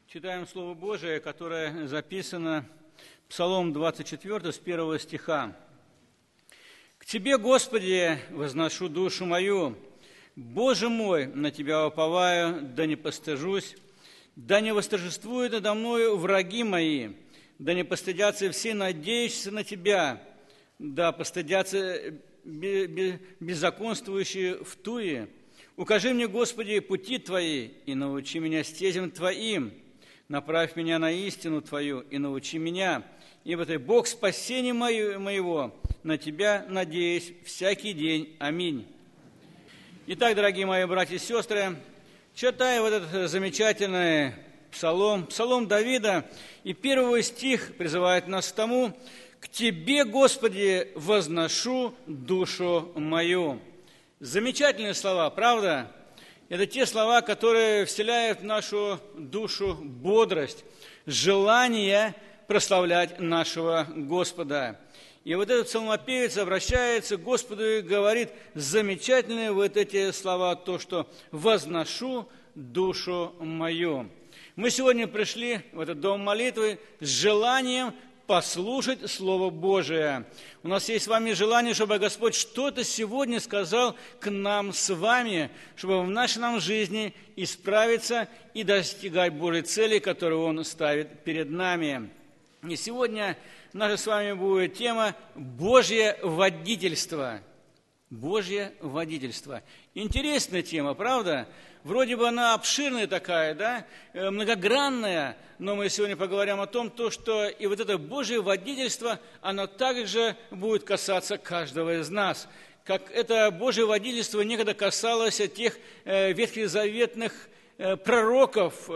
Читаем Слово Божие, которое записано Псалом 24, с 1 стиха. «К Тебе, Господи, возношу душу мою, Боже мой, на Тебя уповаю, да не постыжусь, да не восторжествуют надо мною враги мои, да не постыдятся все надеющиеся на Тебя, да постыдятся беззаконствующие в туе. Укажи мне, Господи, пути Твои, и научи меня стезям Твоим. Направь меня на истину Твою и научи меня, ибо Ты Бог спасения моего, на Тебя надеюсь всякий день. Аминь». Итак, дорогие мои братья и сестры, читая вот этот замечательный псалом Давида, и первый стих призывает нас к тому: «К Тебе, Господи, возношу душу мою». Замечательные слова, правда? Это те слова, которые вселяют в нашу душу бодрость, желание прославлять нашего Господа. И вот этот псалмопевец обращается к Господу и говорит замечательные вот эти слова, то, что «возношу душу мою». Мы сегодня пришли в этот дом молитвы с желанием послушать Слово Божие. У нас есть с вами желание, чтобы Господь что-то сегодня сказал к нам с вами, чтобы в нашей нам жизни исправиться и достигать Божьей цели, которую Он ставит перед нами. И сегодня наша с вами будет тема «Божье водительство». Божье водительство. Интересная тема, правда? Вроде бы она обширная такая, да, многогранная, но мы сегодня поговорим о том, что и вот это Божье водительство, оно также будет касаться каждого из нас. Как это Божье водительство некогда касалось тех ветхозаветных пророков,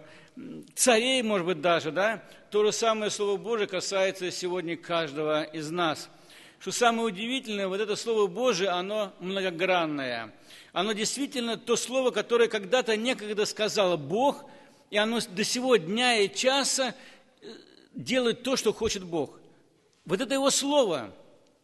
царей, может быть, даже, да, то же самое Слово Божие касается сегодня каждого из нас. Что самое удивительное, вот это Слово Божие, оно многогранное. Оно действительно то слово, которое когда-то некогда сказал Бог, и оно до сего дня и часа делает то, что хочет Бог. Вот это Его Слово.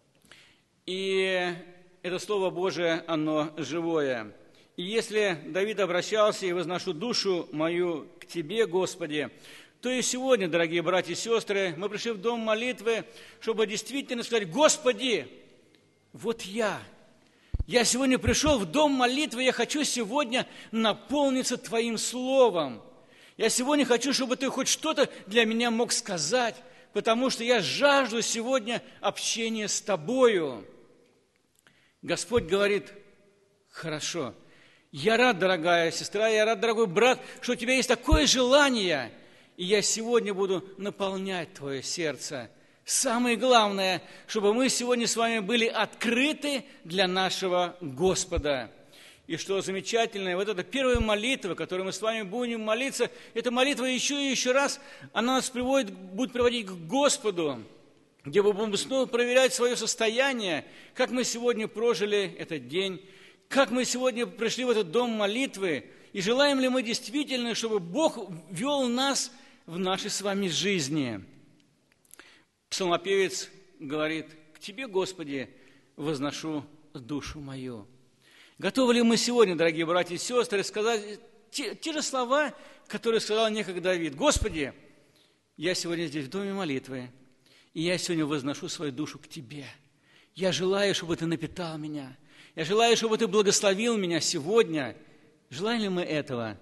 И это Слово Божие, оно живое. И если Давид обращался «и возношу душу мою к Тебе, Господи», то и сегодня, дорогие братья и сестры, мы пришли в дом молитвы, чтобы действительно сказать: «Господи, вот я сегодня пришел в дом молитвы, я хочу сегодня наполниться Твоим Словом. Я сегодня хочу, чтобы Ты хоть что-то для меня мог сказать, потому что я жажду сегодня общения с Тобою». Господь говорит: «Хорошо, я рад, дорогая сестра, я рад, дорогой брат, что у тебя есть такое желание, и я сегодня буду наполнять твое сердце. Самое главное, чтобы мы сегодня с вами были открыты для нашего Господа». И что замечательное, вот эта первая молитва, которую мы с вами будем молиться, эта молитва еще и еще раз, она нас будет приводить к Господу, где мы будем снова проверять свое состояние, как мы сегодня прожили этот день, как мы сегодня пришли в этот дом молитвы, и желаем ли мы действительно, чтобы Бог вел нас в нашей с вами жизни. Псалмопевец говорит: «К Тебе, Господи, возношу душу мою». Готовы ли мы сегодня, дорогие братья и сестры, сказать те же слова, которые сказал некогда Давид: «Господи, я сегодня здесь в доме молитвы, и я сегодня возношу свою душу к Тебе. Я желаю, чтобы Ты напитал меня. Я желаю, чтобы Ты благословил меня сегодня». Желаем ли мы этого?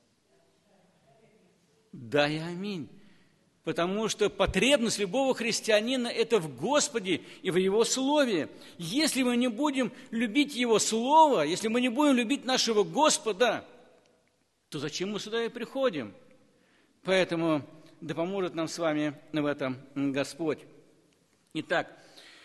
Да и аминь. Потому что потребность любого христианина – это в Господе и в Его Слове. Если мы не будем любить Его Слово, если мы не будем любить нашего Господа, то зачем мы сюда и приходим? Поэтому да поможет нам с вами в этом Господь. Итак,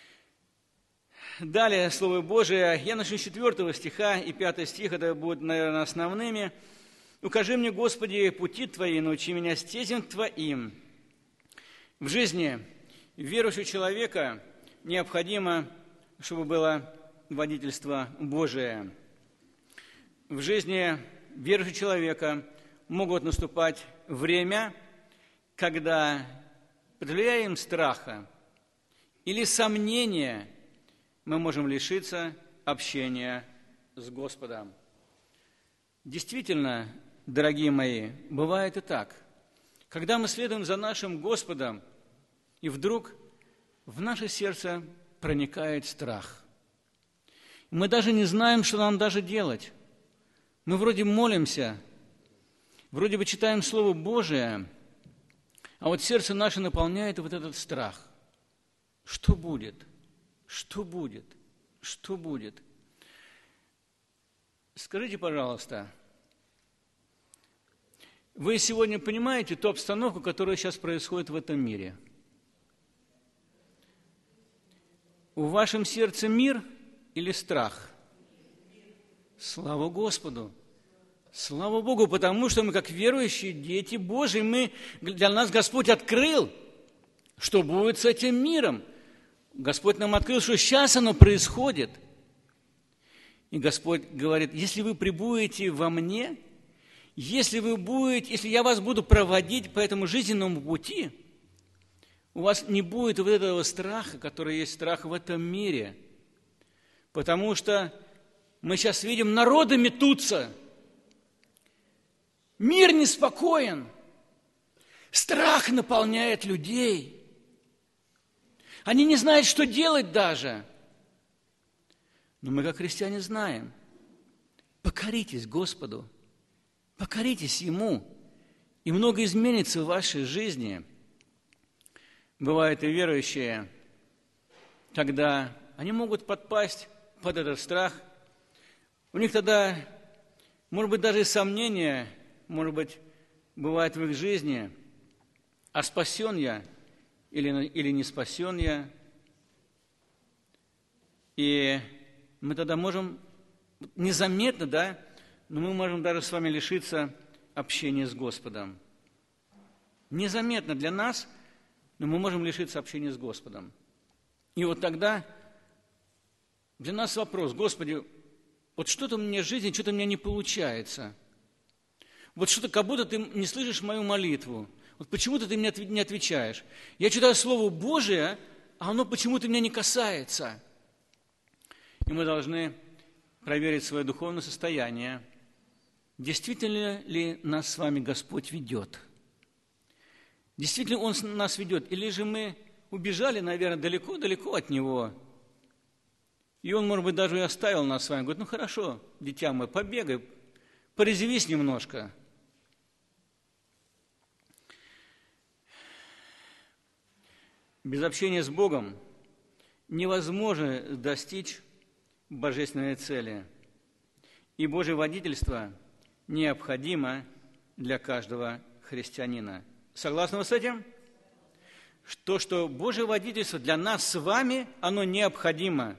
далее Слово Божие. Я начну с 4 стиха, и 5 стих, это будут, наверное, основными. «Укажи мне, Господи, пути Твои, научи меня стезям Твоим». В жизни верующего человека необходимо, чтобы было водительство Божие. В жизни верующего человека могут наступать время, когда под влиянием страха или сомнения мы можем лишиться общения с Господом. Действительно, дорогие мои, бывает и так. Когда мы следуем за нашим Господом, и вдруг в наше сердце проникает страх. Мы даже не знаем, что нам даже делать. Мы вроде молимся, вроде бы читаем Слово Божие, а вот сердце наше наполняет вот этот страх. Что будет? Что будет? Что будет? Скажите, пожалуйста, вы сегодня понимаете ту обстановку, которая сейчас происходит в этом мире? В вашем сердце мир или страх? Слава Господу! Слава Богу, потому что мы, как верующие дети Божьи, для нас Господь открыл, что будет с этим миром. Господь нам открыл, что сейчас оно происходит. И Господь говорит, если вы пребудете во мне, если я вас буду проводить по этому жизненному пути, у вас не будет вот этого страха, который есть страх в этом мире. Потому что мы сейчас видим, народы метутся. Мир неспокоен. Страх наполняет людей. Они не знают, что делать даже. Но мы, как христиане, знаем. Покоритесь Господу. Покоритесь Ему. И многое изменится в вашей жизни. Бывают и верующие, когда они могут подпасть под этот страх. У них тогда, может быть, даже и сомнения, может быть, бывает в их жизни, а спасен я или не спасен я. И мы тогда можем незаметно, но мы можем даже с вами лишиться общения с Господом. Незаметно для нас, но мы можем лишиться общения с Господом. И вот тогда для нас вопрос: Господи, вот что-то у меня в жизни, что-то у меня не получается. Вот что-то, как будто ты не слышишь мою молитву. Вот почему-то ты мне не отвечаешь. Я читаю Слово Божие, а оно почему-то меня не касается. И мы должны проверить свое духовное состояние. Действительно ли нас с вами Господь ведет? Действительно Он нас ведет? Или же мы убежали, наверное, далеко-далеко от Него? И Он, может быть, даже и оставил нас с вами. Говорит, ну хорошо, дитя мое, побегай, порезвись немножко. Без общения с Богом невозможно достичь божественной цели. И Божье водительство необходимо для каждого христианина. Согласны вы с этим? Что Божье водительство для нас с вами, оно необходимо.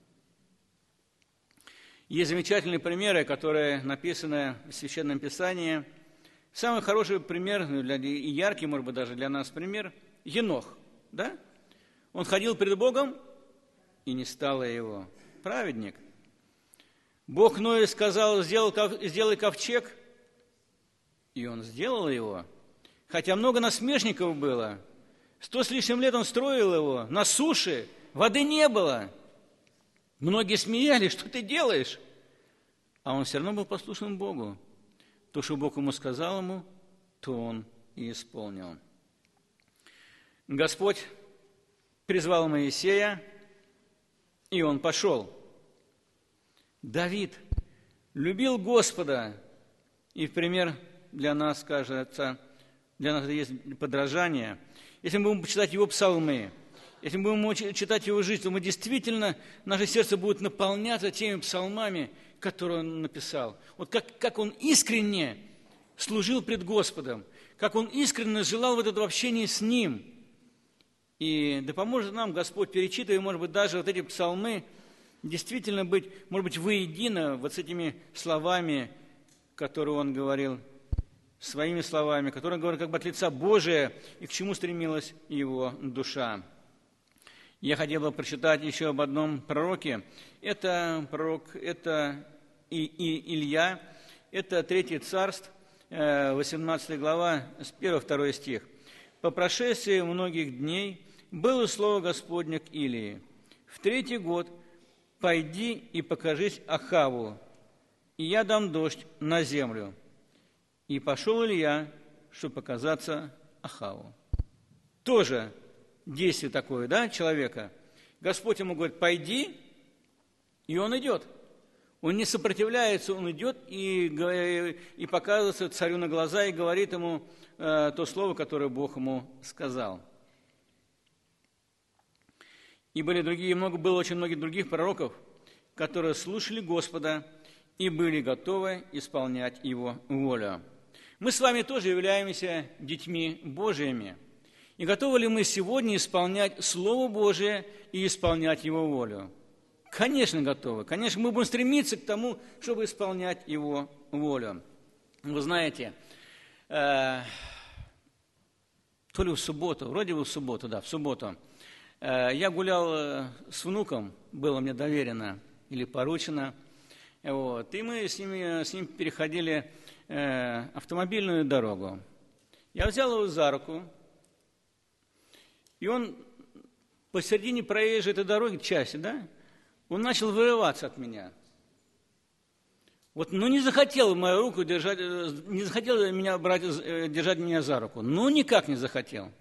Есть замечательные примеры, которые написаны в Священном Писании. Самый хороший пример, и яркий, может быть, даже для нас пример – Енох. Да? Он ходил пред Богом, и не стало его. Праведник. Бог Ною сказал, сделай ковчег, и он сделал его. Хотя много насмешников было. 100 с лишним лет он строил его на суше, воды не было. Многие смеялись, что ты делаешь? А он все равно был послушным Богу. То, что Бог ему сказал ему, то он и исполнил. Господь призвал Моисея, и он пошел. Давид любил Господа, и в пример для нас, кажется, для нас есть подражание. Если мы будем читать его псалмы, если мы будем читать его жизнь, то мы действительно, наше сердце будет наполняться теми псалмами, которые он написал. Вот как он искренне служил пред Господом, как он искренне желал вот этого общения с Ним. И да поможет нам Господь, перечитывая, может быть, даже вот эти псалмы, действительно быть, может быть, воедино вот с этими словами, которые он говорил, своими словами, которые он говорил как бы от лица Божия, и к чему стремилась его душа. Я хотел бы прочитать еще об одном пророке. Это пророк, это Илья, это 3 Царств, 18 глава, с 1-2 стих. «По прошествии многих дней было слово Господне к Илии: в 3-й год пойди и покажись Ахаву, и я дам дождь на землю. И пошел Илья, чтобы показаться Ахаву. Тоже действие такое, да, человека. Господь ему говорит, пойди, и он идет. Он не сопротивляется, он идет и показывается царю на глаза и говорит ему то слово, которое Бог ему сказал. И было очень многих других пророков, которые слушали Господа и были готовы исполнять Его волю. Мы с вами тоже являемся детьми Божьими. И готовы ли мы сегодня исполнять Слово Божие и исполнять Его волю? Конечно, готовы. Конечно, мы будем стремиться к тому, чтобы исполнять Его волю. Вы знаете, то ли в субботу, вроде бы в субботу, я гулял с внуком, было мне доверено или поручено, и мы с ним переходили автомобильную дорогу. Я взял его за руку, и он посередине проезжей этой дороги, части, он начал вырываться от меня. Не захотел мою руку держать, не захотел меня держать меня за руку. Никак не захотел.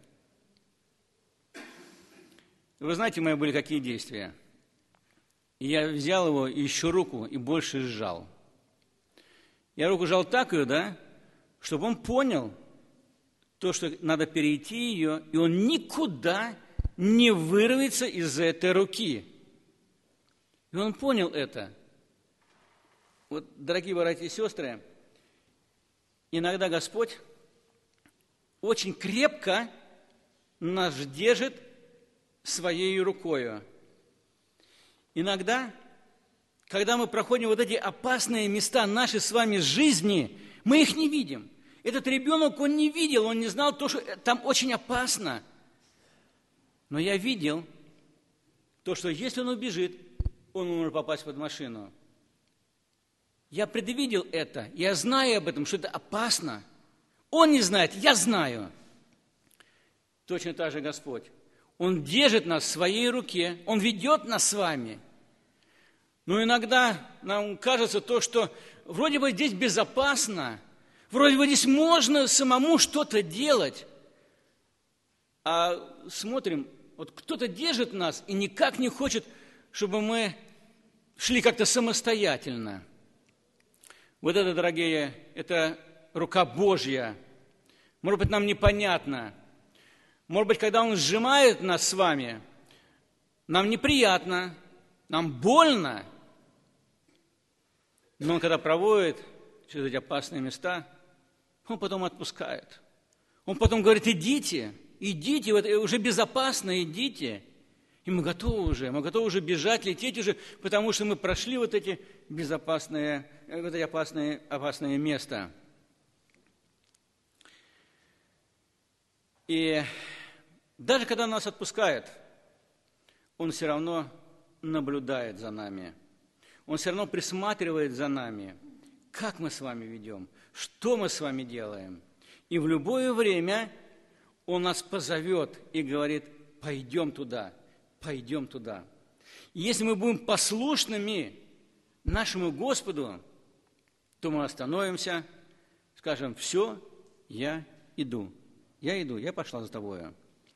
Вы знаете, мои были какие действия? Я взял его еще руку и больше сжал. Я руку сжал так ее, чтобы он понял то, что надо перейти ее, и он никуда не вырвется из этой руки. И он понял это. Дорогие братья и сестры, иногда Господь очень крепко нас держит своей рукою. Иногда, когда мы проходим эти опасные места нашей с вами жизни, мы их не видим. Этот ребенок, он не видел, он не знал то, что там очень опасно. Но я видел то, что если он убежит, он может попасть под машину. Я предвидел это, я знаю об этом, что это опасно. Он не знает, я знаю. Точно так же Господь. Он держит нас в своей руке, Он ведет нас с вами. Но иногда нам кажется то, что вроде бы здесь безопасно, вроде бы здесь можно самому что-то делать. А смотрим, кто-то держит нас и никак не хочет, чтобы мы шли как-то самостоятельно. Это, дорогие, это рука Божья. Может быть, нам непонятно. Может быть, когда Он сжимает нас с вами, нам неприятно, нам больно. Но Он, когда проводит через эти опасные места, Он потом отпускает. Он потом говорит, идите, уже безопасно, идите. И мы готовы уже бежать, лететь уже, потому что мы прошли эти опасные места. И даже когда нас отпускает, Он все равно наблюдает за нами. Он все равно присматривает за нами, как мы с вами ведем, что мы с вами делаем. И в любое время Он нас позовет и говорит, пойдем туда. Пойдем туда. И если мы будем послушными нашему Господу, то мы остановимся, скажем, все, я иду, я пошла за тобою.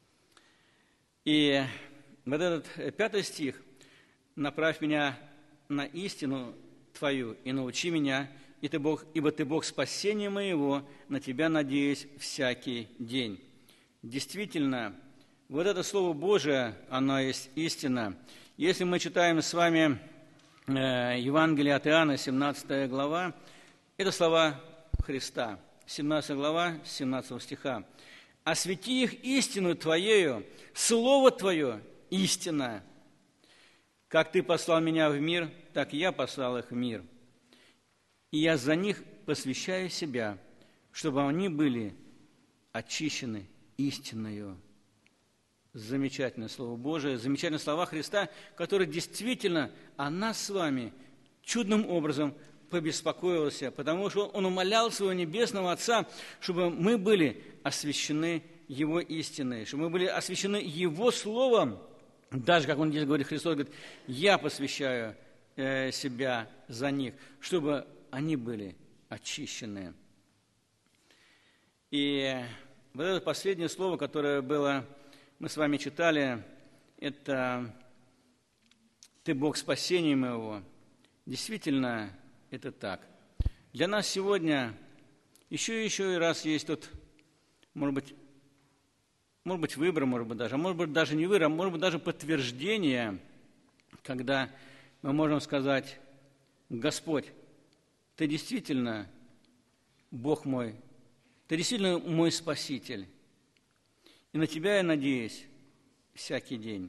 И этот 5 стих, направь меня на истину Твою и научи меня, ибо Ты Бог спасения моего, на Тебя надеюсь всякий день. Действительно, это Слово Божие, оно есть истина. Если мы читаем с вами Евангелие от Иоанна, 17 глава, это слова Христа, 17 глава, 17 стиха. «Освети их истину Твоею, Слово Твое – истина. Как Ты послал меня в мир, так я послал их в мир. И я за них посвящаю себя, чтобы они были очищены истинною». Замечательное Слово Божие, замечательные слова Христа, которые действительно о нас с вами чудным образом побеспокоился, потому что Он умолял Своего Небесного Отца, чтобы мы были освящены Его истиной, чтобы мы были освящены Его Словом. Даже, как Он здесь говорит, Христос говорит, я посвящаю себя за них, чтобы они были очищены. И Вот это последнее слово, которое было, мы с вами читали, это «Ты Бог спасения моего». Действительно, это так. Для нас сегодня еще и раз есть тут, может быть, выбор, может быть, даже не выбор, а может быть, даже подтверждение, когда мы можем сказать: Господь, Ты действительно Бог мой, Ты действительно мой Спаситель, и на Тебя я надеюсь всякий день.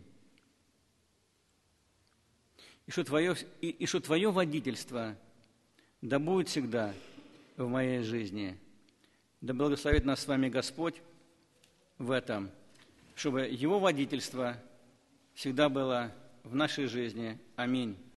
И что Твое водительство да будет всегда в моей жизни. Да благословит нас с вами Господь в этом, чтобы Его водительство всегда было в нашей жизни. Аминь.